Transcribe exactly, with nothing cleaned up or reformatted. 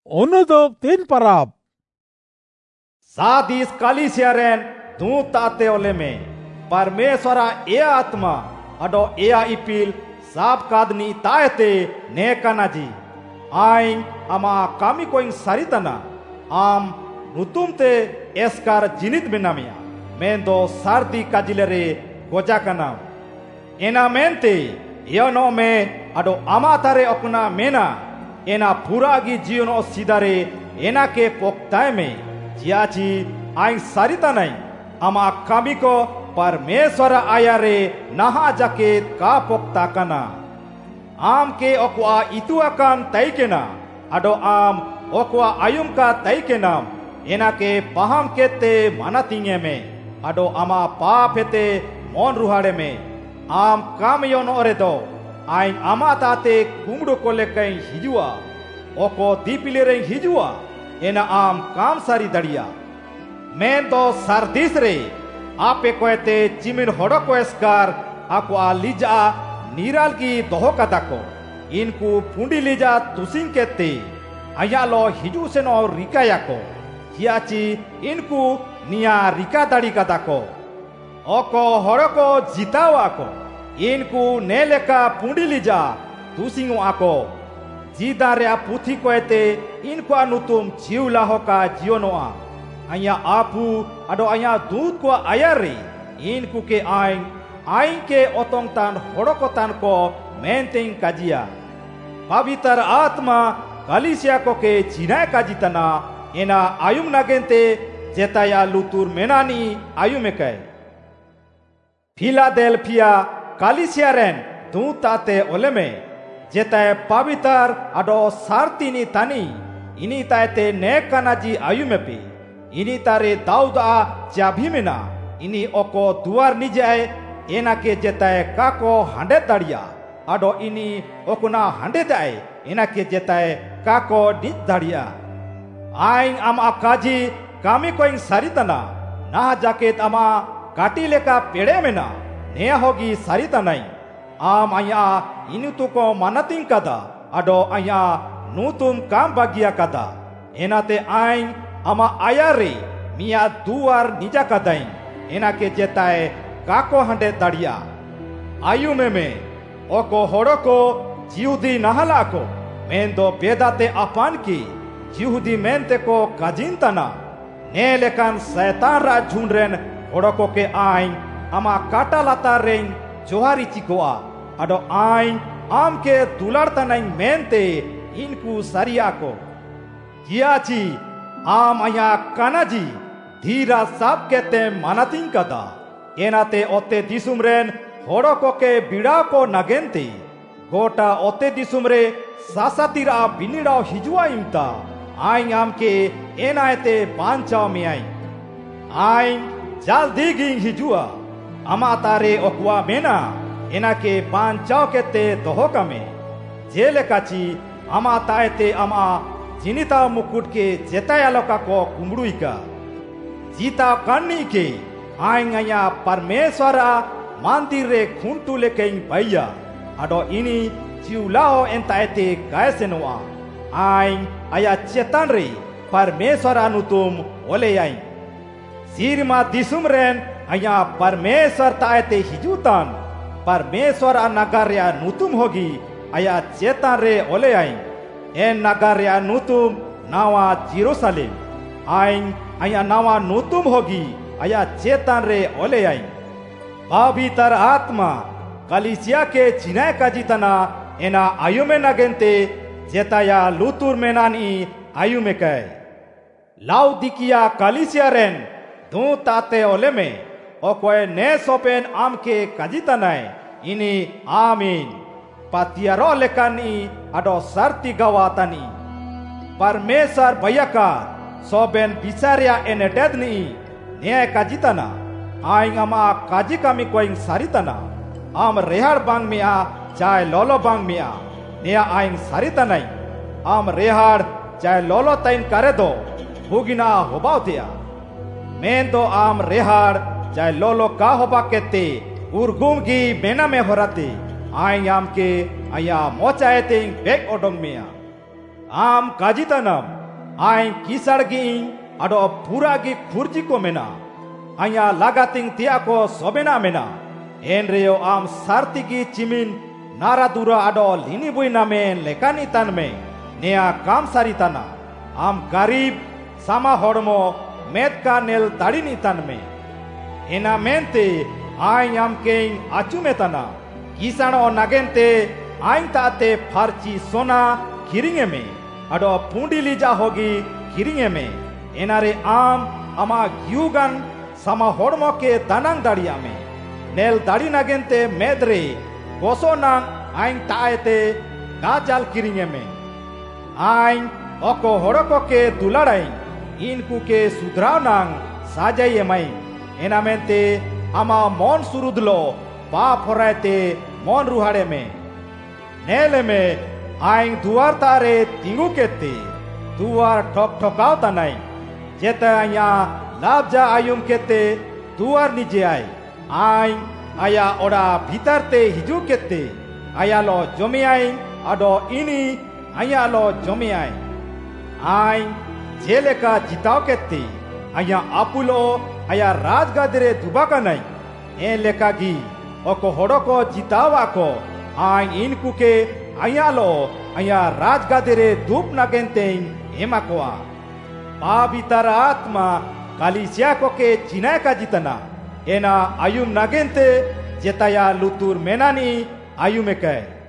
Onudup tin parab. Sadis kalisiaren du tate oleme. Parmeswara ea atma ado ea ipil sab kadni taete nekanaji. Aing ama kami koing saritana am nutumte eskar jinit benamia. Mendo sardi kajilere gojakanam. Ena mente yono me ado amatare okuna mena. Ena puragi jiono sidare ena ke poktae me. Jiachi aing saritanai ama kami ko Parmeswara ayare naha jaket ka pokta kana. Am ke okwa itu akan taikena. Ado am okwa ayum ka taikenam. Ena ke paham kete manatinge me. Ado ama paapete mon ruhade me. Am kamiyon oredo. Aing ama tate kumdu kolekain hijua. Oko dipileren hijua. Ena am kam sari dadia. Mendo sardisre. Ape koete cimin hodoko eskar aku a lija niral ki doho katako. Inku pundi lija tusing kete. Ayalo hiju seno rikayako. Hiachi inku nia rika dari katako. Oko hodoko jitawako. Inku neleka pundi lija tusingu ako. Jidare a puthi koete inku anutum ciula hoka jionoa. Anya apu ado anya dut ko ayari inku ke aing aing ke otong tan horokotan ko menteng kajia. Pavitar atma kalisia ko ke cina kajitana ena ayum nagente jetaya lutur menani ayumekai. Philadelphia kalisiaren dutate oleme jetaya pavitar ado sartini tani ini taete nekanaji ayumepi. Ini tare dauda jabhimena ini oko duar nijai enake jetae kako hande daria ado ini okuna hande dai enake jetae kako dit daria. Aing ama kaji kami koing saritana nah jaket ama kati leka pede mena nea hogi saritanai. Am aya inutuko manating kada ado aya nutum kam bagia kada. Enate aing ama ayare mia duar nija kadain enake jetae kako hande daria. Ayumeme oko horoko jihudi nahalako mendo bedate apanki jihudi mente ko kajintana nelekan setan ra junren horoko ke aing ama kata lataren johari chikoa ado aing amke dulartanain mente inku sariako. Jiachi am aya kanaji dhira sab kete manating kada. Enate ote disumren horoko ke bidako nagente. Gota ote disumre sasatira binidao hijua imta. Aing amke enaete panchao meai. Aing jaldi ging hijua. Amatare okwa mena enake panchao kete dohokame. Jele kachi amataete ama jinita mukut ke jetaya loka ko kumruika. Jita kanni ke aing aya Parmeswara mandire khuntu lekein baya. Ado ini ciulao entaete kaesenoa. Aing aya chetanre Parmeswara nutum oleyai. Sirma disumren aya Parmeswar taete hijutan. Parmeswara nagarya nutum hogi aya chetanre oleyai. En nagarya nutum nawa Jerusalem. Aing aya nawa nutum hogi aya chetan re oleyai. Pavitar atma kalisia ke cina kajitana ena ayume nagente jetaya lutur menani ayumekai. Laodikia kalisiaren du tate oleme okoe ne sopen amke kajitanai ini amin. Patiaro lekani ado sarti gawatani. Parmesar bayaka soben bisaria enededni ne kajitana. Aing ama kaji kami koing saritana. Am rehar bang mea jai lolo bang mea nea aing saritanai. Am rehar jai lolo tain karedo hugina hobautia. Mendo am rehar jai lolo ka hobakete urgum gi mena me horate. Aing amke aya mochaeting bek odong mea. आम काजितनम आई किसाड़गी अडो पूरागी खुर्जी को मेना आया लगातिंग तिया को सोबेना मेना N Rayo आम सार्तिगी चिमिन नारा दूरा अडो लिनी बुई नामे लेकानी तन में नेया काम सारी तना आम गरीब सामा होड़मो मेद का नेल दाड़ीनी तन में एना मेनते आई आम के आचुमे तना किसानो नगेनते आई ताते फारची सोना किरिंगे में अडो पूंडी लीजा होगी किरिंगे में एनारे आम अमा गियुगन sama hormo ke danang daria me nel dari nagente medre goso nang aing taete gajal kiringe me aing oko horoko ke dularai inku ke sudraw nang sajai emai enamente ama mon surudlo pa foraite mon ruhade me nele me aing duar tare tingu kete duar ठोक ठोकाव tanai jeta aya लाभजा आयुम केते दुआर निजे आय आय आया ओड़ा भीतर ते हिजू केते आया लो जमे आय अडो इनी आया लो जमे आय आय जेले का जिताव केते आया आपुलो आया राजगादरे दुबाका नहीं ए लेका गी ओको होड़ो को जितावा को आय इनको के आया लो आया राजगादरे धूप नगेंते एमा कोआ पावितर आत्मा कालिसिया को के चिनाय का जितना एना आयुम नगेंते जेताया लुतुर मेनानी आयुमे कह